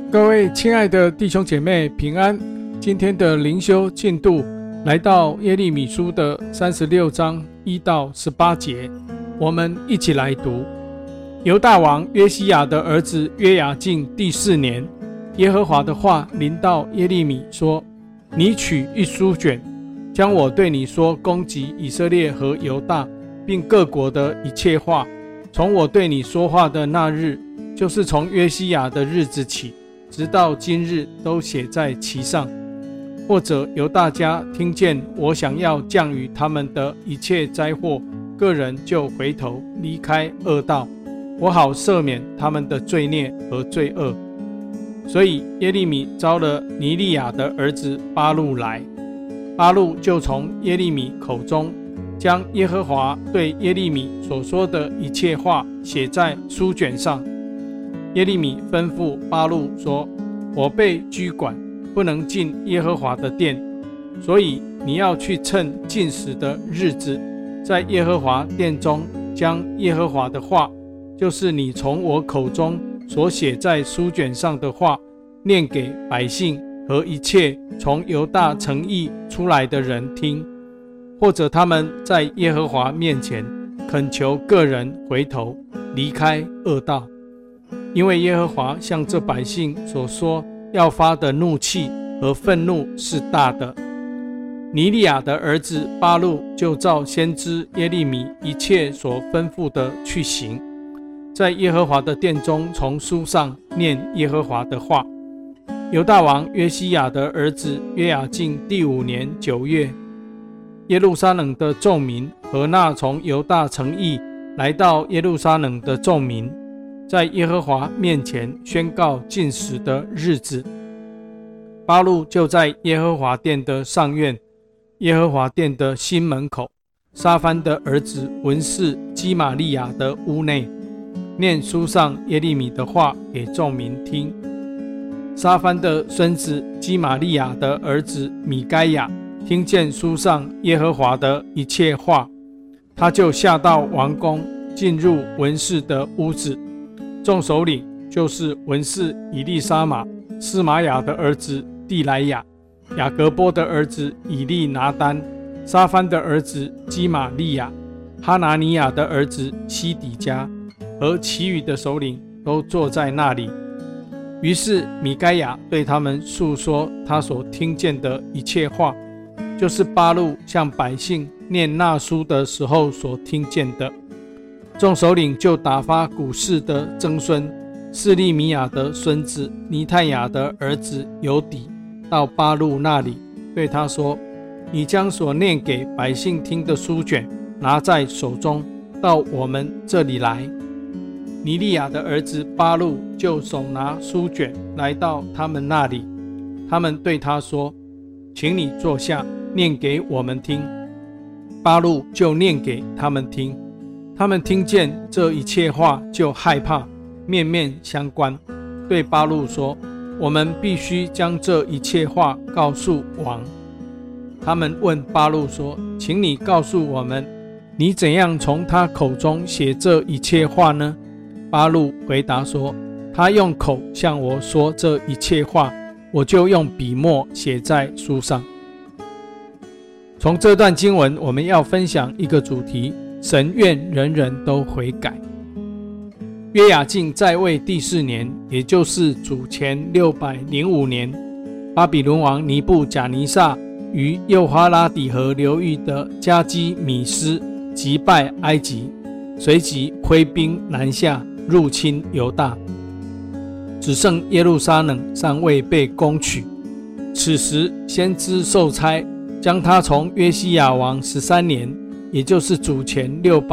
各位亲爱的弟兄姐妹平安，今天的灵修进度来到耶利米书的36章1到18节，我们一起来读。犹大王约西亚的儿子约雅敬第4年，耶和华的话临到耶利米说，你取一书卷，将我对你说攻击以色列和犹大并各国的一切话，从我对你说话的那日，就是从约西亚的日子起，直到今日，都写在其上。或者犹大家听见我想要降于他们的一切灾祸，个人就回头离开恶道，我好赦免他们的罪孽和罪恶。所以耶利米招了尼利亚的儿子巴录来，巴录就从耶利米口中将耶和华对耶利米所说的一切话写在书卷上。耶利米吩咐巴录说，我被拘管，不能进耶和华的殿，所以你要去趁禁食的日子，在耶和华殿中将耶和华的话，就是你从我口中所写在书卷上的话，念给百姓和一切从犹大城邑出来的人听，或者他们在耶和华面前恳求个人回头离开恶道，因为耶和华向这百姓所说要发的怒气和愤怒是大的。尼利亚的儿子巴录就照先知耶利米一切所吩咐的去行，在耶和华的殿中从书上念耶和华的话。犹大王约西亚的儿子约雅敬第5年9月，耶路撒冷的众民和那从犹大城邑来到耶路撒冷的众民，在耶和华面前宣告禁食的日子。巴录就在耶和华殿的上院，耶和华殿的新门口，沙番的儿子文士基玛利亚的屋内，念书上耶利米的话给众民听。沙番的孙子基玛利亚的儿子米该亚听见书上耶和华的一切话，他就下到王宫，进入文士的屋子。众首领就是文士以利沙玛、示玛雅的儿子地来雅、雅各波的儿子以利拿单、沙番的儿子基玛利亚、哈拿尼亚的儿子西底家和其余的首领都坐在那里。于是米该亚对他们述说他所听见的一切话，就是巴录向百姓念那书的时候所听见的。众首领就打发古示的曾孙示利米亚的孙子尼泰雅的儿子犹底到巴录那里，对他说，你将所念给百姓听的书卷拿在手中，到我们这里来。尼利亚的儿子巴录就手拿书卷来到他们那里，他们对他说，请你坐下，念给我们听。巴录就念给他们听，他们听见这一切话就害怕，面面相关，对巴录说，我们必须将这一切话告诉王。他们问巴录说，请你告诉我们，你怎样从他口中写这一切话呢？巴录回答说，他用口向我说这一切话，我就用笔墨写在书上。从这段经文，我们要分享一个主题，神愿人人都悔改。约雅敬在位第4年，也就是主前605年，巴比伦王尼布甲尼撒于幼发拉底河流域的加基米斯击败埃及，随即挥兵南下入侵犹大，只剩耶路撒冷尚未被攻取。此时先知受差将他从约西亚王13年，也就是主前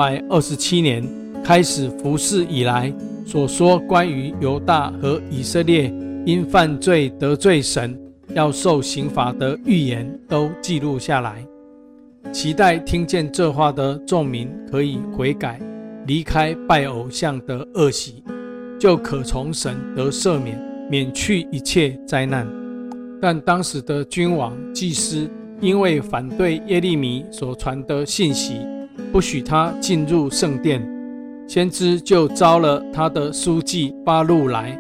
627年开始服侍以来所说关于犹大和以色列因犯罪得罪神要受刑罚的预言都记录下来，期待听见这话的众民可以悔改，离开拜偶像的恶习，就可从神得赦免，免去一切灾难。但当时的君王祭司因为反对耶利米所传的信息，不许他进入圣殿，先知就招了他的书记巴录来，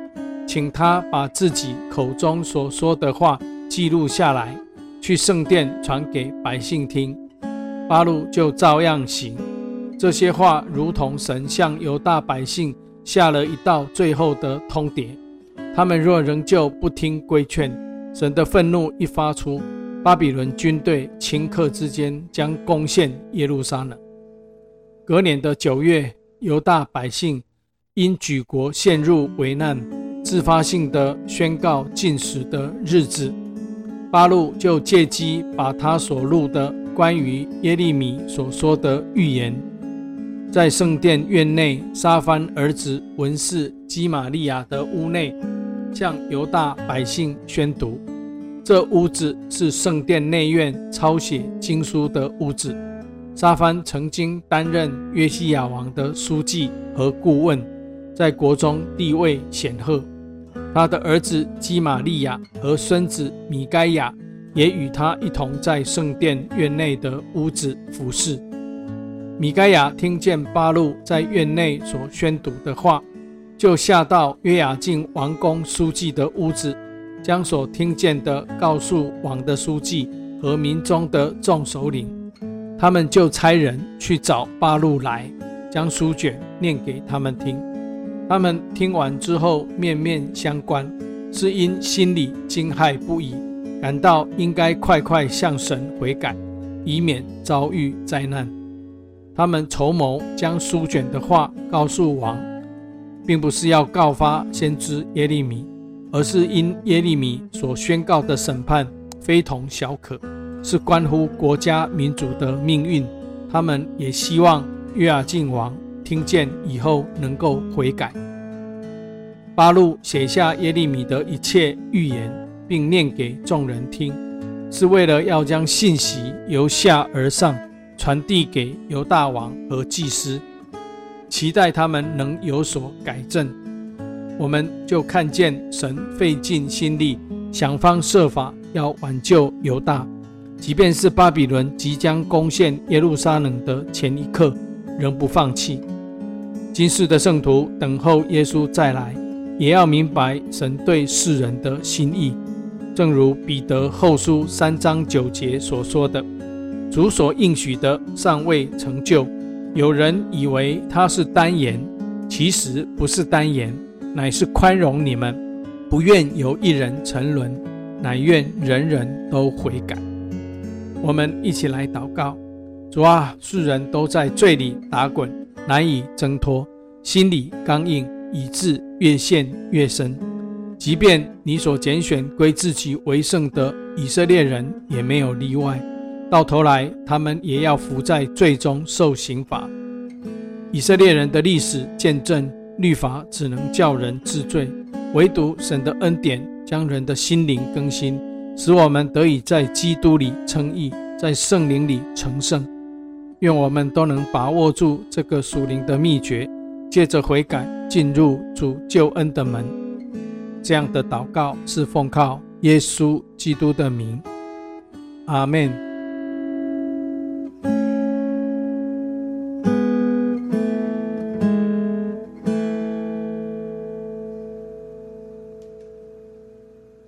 请他把自己口中所说的话记录下来，去圣殿传给百姓听。巴录就照样行。这些话如同神向犹大百姓下了一道最后的通牒，他们若仍旧不听规劝，神的愤怒一发出，巴比伦军队顷刻之间将攻陷耶路撒冷。隔年的9月，犹大百姓因举国陷入危难，自发性的宣告禁食的日子，巴录就借机把他所录的关于耶利米所说的预言，在圣殿院内沙番儿子文士基玛利亚的屋内向犹大百姓宣读。这屋子是圣殿内院抄写经书的屋子。沙番曾经担任约西亚王的书记和顾问，在国中地位显赫。他的儿子基玛利亚和孙子米该亚也与他一同在圣殿院内的屋子服侍。米该亚听见巴录在院内所宣读的话，就下到约雅敬王宫书记的屋子，将所听见的告诉王的书记和民中的众首领。他们就差人去找巴录来，将书卷念给他们听。他们听完之后面面相观，是因心里惊骇不已，感到应该快快向神悔改，以免遭遇灾难。他们筹谋将书卷的话告诉王，并不是要告发先知耶利米，而是因耶利米所宣告的审判非同小可，是关乎国家民族的命运。他们也希望约雅敬王听见以后能够悔改。巴录写下耶利米的一切预言，并念给众人听，是为了要将信息由下而上传递给犹大王和祭司，期待他们能有所改正。我们就看见神费尽心力，想方设法要挽救犹大，即便是巴比伦即将攻陷耶路撒冷的前一刻，仍不放弃。今世的圣徒等候耶稣再来，也要明白神对世人的心意。正如彼得后书3章9节所说的，主所应许的尚未成就，有人以为他是单言，其实不是单言，乃是宽容你们，不愿有一人沉沦，乃愿人人都悔改。我们一起来祷告。主啊，世人都在罪里打滚，难以挣脱，心里刚硬，以致越陷越深。即便你所拣选归自己为圣的以色列人也没有例外，到头来他们也要伏在罪中受刑罚。以色列人的历史见证，律法只能叫人治罪，唯独神的恩典将人的心灵更新，使我们得以在基督里称义，在圣灵里成圣。愿我们都能把握住这个属灵的秘诀，借着悔改进入主救恩的门。这样的祷告是奉靠耶稣基督的名，阿们。